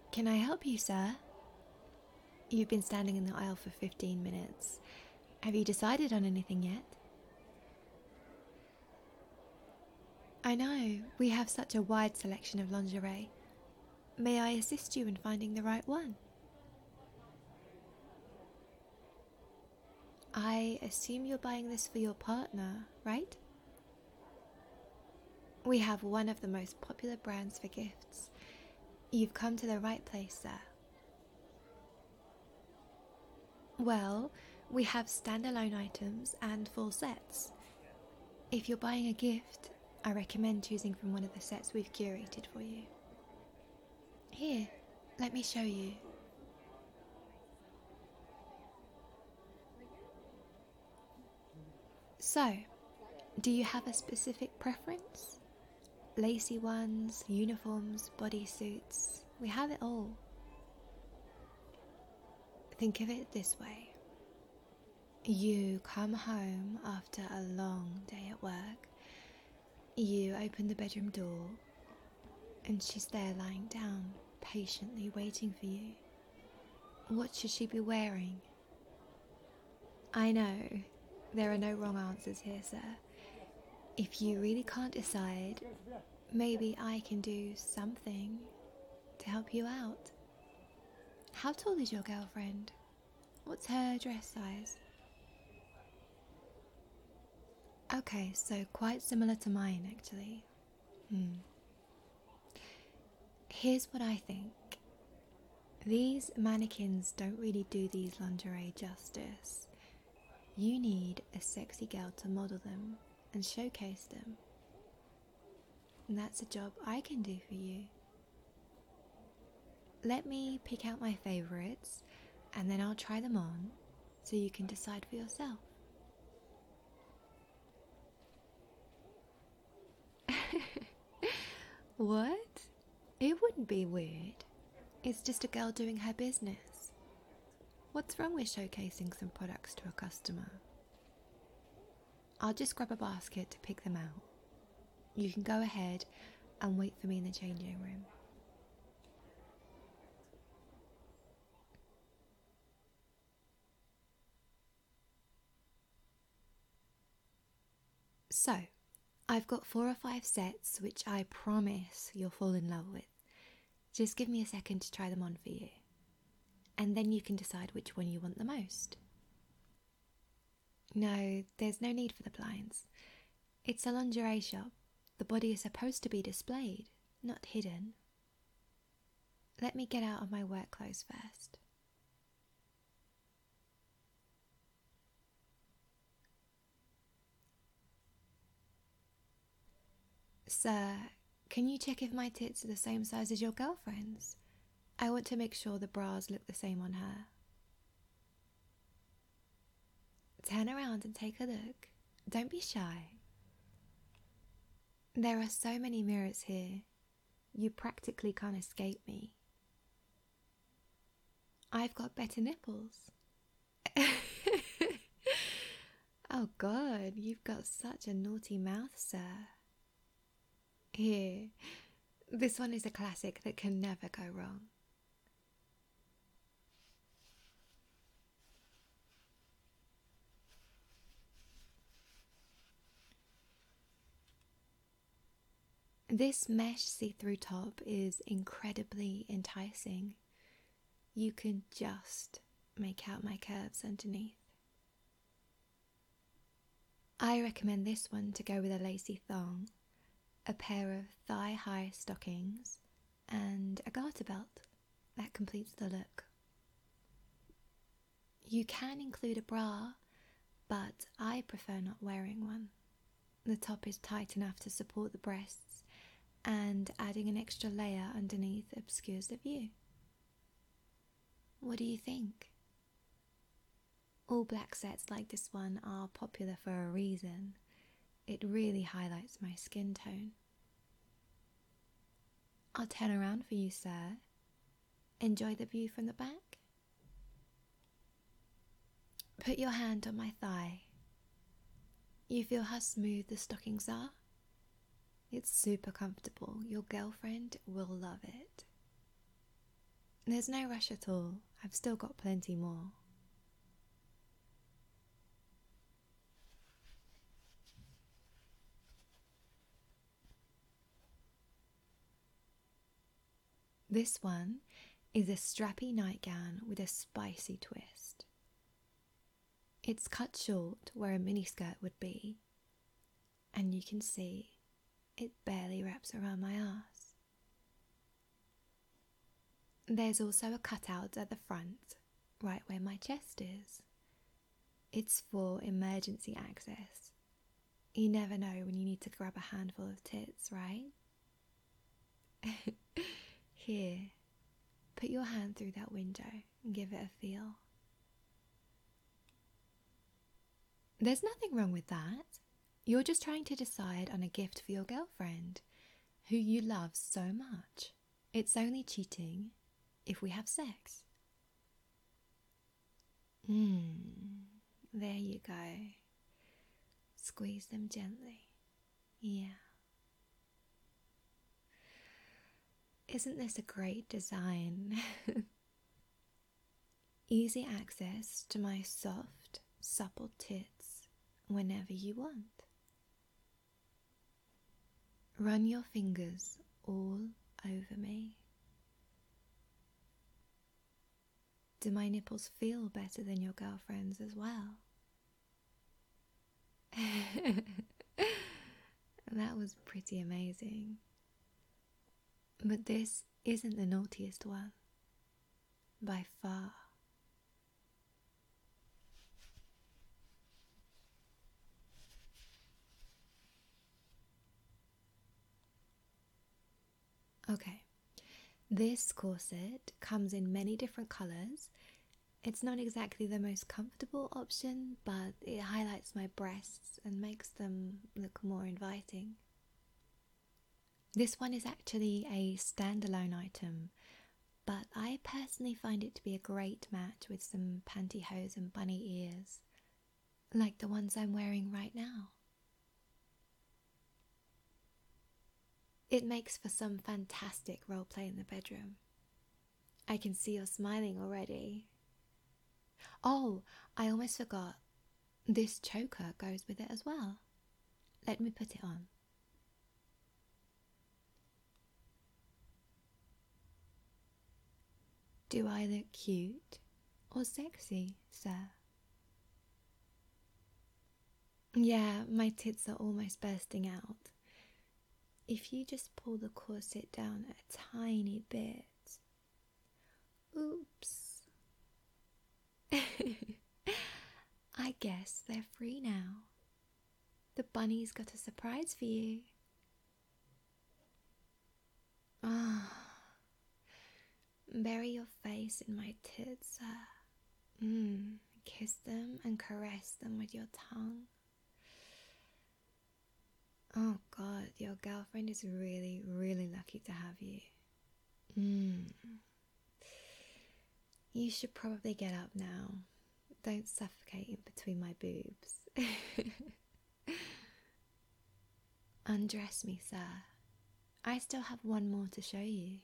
Can I help you, sir? You've been standing in the aisle for 15 minutes. Have you decided on anything yet? I know, we have such a wide selection of lingerie. May I assist you in finding the right one? I assume you're buying this for your partner, right? We have one of the most popular brands for gifts. You've come to the right place, sir. Well, we have standalone items and full sets. If you're buying a gift, I recommend choosing from one of the sets we've curated for you. Here, let me show you. So, do you have a specific preference? Lacy ones, uniforms, bodysuits, we have it all. Think of it this way. You come home after a long day at work. You open the bedroom door, and she's there lying down, patiently waiting for you. What should she be wearing? I know, there are no wrong answers here, sir. If you really can't decide, maybe I can do something to help you out. How tall is your girlfriend? What's her dress size? Okay, so quite similar to mine, actually. Here's what I think. These mannequins don't really do these lingerie justice. You need a sexy girl to model them and showcase them. And that's a job I can do for you. Let me pick out my favorites and then I'll try them on so you can decide for yourself. What? It wouldn't be weird. It's just a girl doing her business. What's wrong with showcasing some products to a customer? I'll just grab a basket to pick them out. You can go ahead and wait for me in the changing room. So, I've got 4 or 5 sets which I promise you'll fall in love with. Just give me a second to try them on for you. And then you can decide which one you want the most. No, there's no need for the blinds. It's a lingerie shop. The body is supposed to be displayed, not hidden. Let me get out of my work clothes first. Sir, can you check if my tits are the same size as your girlfriend's? I want to make sure the bras look the same on her. Turn around and take a look. Don't be shy. There are so many mirrors here. You practically can't escape me. I've got better nipples. Oh God, you've got such a naughty mouth, sir. Here, this one is a classic that can never go wrong. This mesh see-through top is incredibly enticing. You can just make out my curves underneath. I recommend this one to go with a lacy thong, a pair of thigh-high stockings, and a garter belt. That completes the look. You can include a bra, but I prefer not wearing one. The top is tight enough to support the breasts, and adding an extra layer underneath obscures the view. What do you think? All black sets like this one are popular for a reason. It really highlights my skin tone. I'll turn around for you, sir. Enjoy the view from the back. Put your hand on my thigh. You feel how smooth the stockings are? It's super comfortable. Your girlfriend will love it. There's no rush at all. I've still got plenty more. This one is a strappy nightgown with a spicy twist. It's cut short where a miniskirt would be, and you can see it barely wraps around my ass. There's also a cutout at the front, right where my chest is. It's for emergency access. You never know when you need to grab a handful of tits, right? Here, put your hand through that window and give it a feel. There's nothing wrong with that. You're just trying to decide on a gift for your girlfriend, who you love so much. It's only cheating if we have sex. There you go. Squeeze them gently. Yeah. Isn't this a great design? Easy access to my soft, supple tits whenever you want. Run your fingers all over me. Do my nipples feel better than your girlfriend's as well? That was pretty amazing. But this isn't the naughtiest one, by far. Okay, this corset comes in many different colours. It's not exactly the most comfortable option, but it highlights my breasts and makes them look more inviting. This one is actually a standalone item, but I personally find it to be a great match with some pantyhose and bunny ears, like the ones I'm wearing right now. It makes for some fantastic roleplay in the bedroom. I can see you're smiling already. Oh, I almost forgot. This choker goes with it as well. Let me put it on. Do I look cute or sexy, sir? Yeah, my tits are almost bursting out. If you just pull the corset down a tiny bit. Oops. I guess they're free now. The bunny's got a surprise for you. Bury your face in my tits. Kiss them and caress them with your tongue. Oh God, your girlfriend is really, really lucky to have you. You should probably get up now. Don't suffocate in between my boobs. Undress me, sir. I still have one more to show you.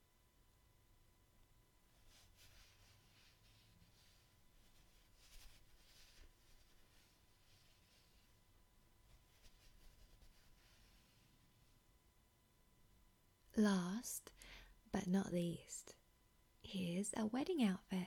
Last, but not least, here's a wedding outfit.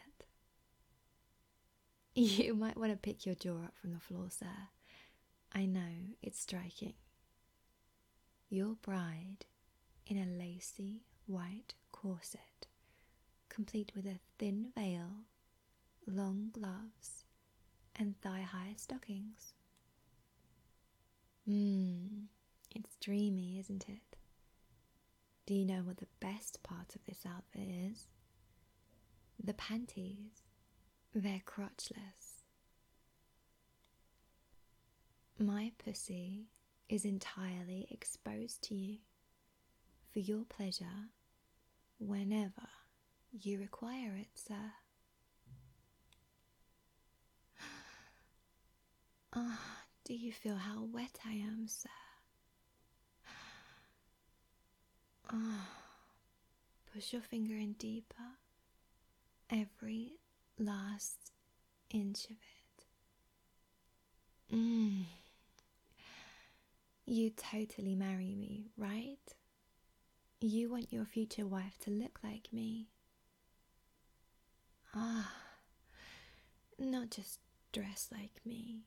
You might want to pick your jaw up from the floor, sir. I know, it's striking. Your bride in a lacy white corset, complete with a thin veil, long gloves, and thigh-high stockings. It's dreamy, isn't it? Do you know what the best part of this outfit is? The panties. They're crotchless. My pussy is entirely exposed to you for your pleasure whenever you require it, sir. Do you feel how wet I am, sir? Push your finger in deeper every last inch of it. You totally marry me, right? You want your future wife to look like me. Not just dress like me.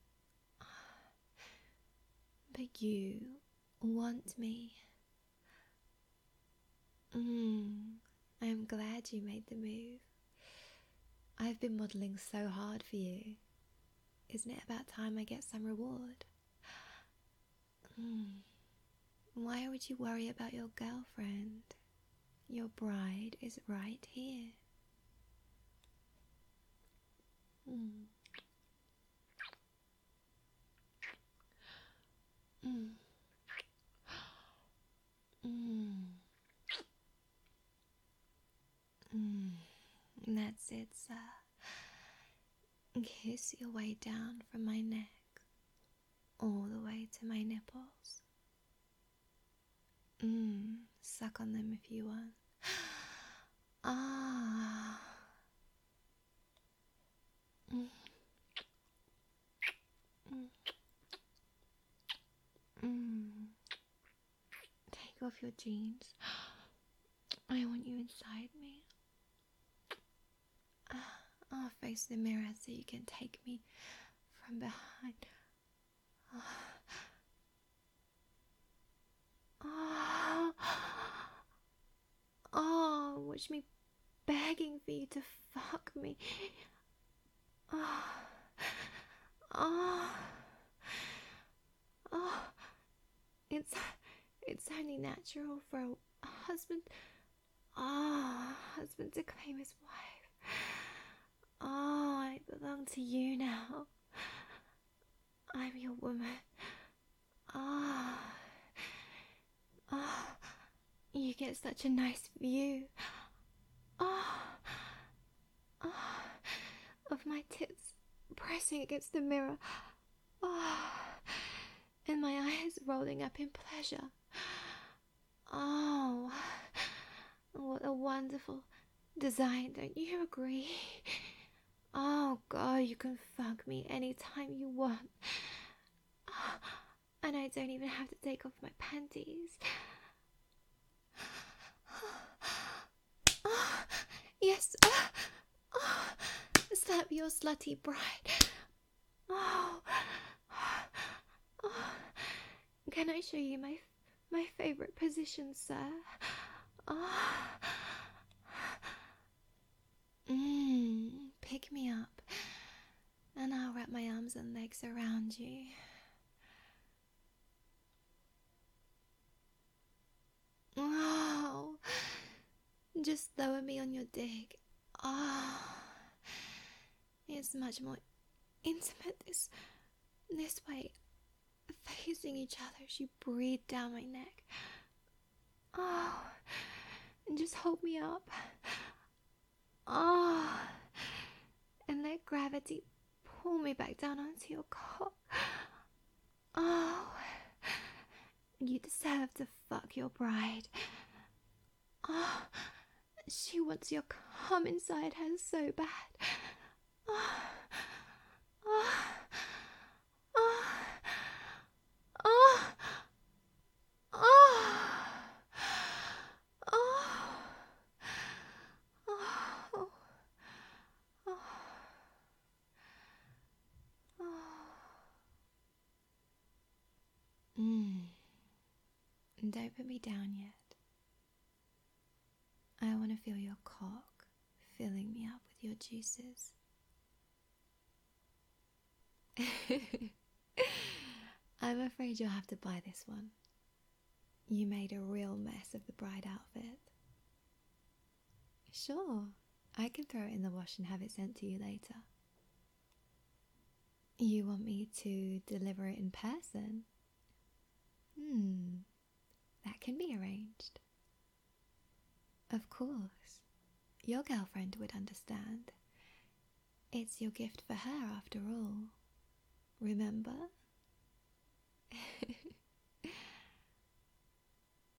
But you want me. I'm glad you made the move. I've been modelling so hard for you. Isn't it about time I get some reward? Why would you worry about your girlfriend? Your bride is right here. That's it, sir. Kiss your way down from my neck all the way to my nipples. Suck on them if you want. Take off your jeans. I want you inside me. I'll face the mirror so you can take me from behind. Watch me begging for you to fuck me. It's only natural for a husband to claim his wife. I belong to you now. I'm your woman. You get such a nice view. Of my tits pressing against the mirror. And my eyes rolling up in pleasure. What a wonderful design, don't you agree? Oh God, you can fuck me anytime you want. And I don't even have to take off my panties. Yes. Slap your slutty bride. Can I show you my favorite position, sir? Pick me up, and I'll wrap my arms and legs around you. Just lower me on your dick. It's much more intimate this way, facing each other as you breathe down my neck. And just hold me up. And let gravity pull me back down onto your cock. You deserve to fuck your bride. She wants your cum inside her so bad. Don't put me down yet. I want to feel your cock filling me up with your juices. I'm afraid you'll have to buy this one. You made a real mess of the bride outfit. Sure, I can throw it in the wash and have it sent to you later. You want me to deliver it in person? That can be arranged. Of course, your girlfriend would understand. It's your gift for her after all. Remember?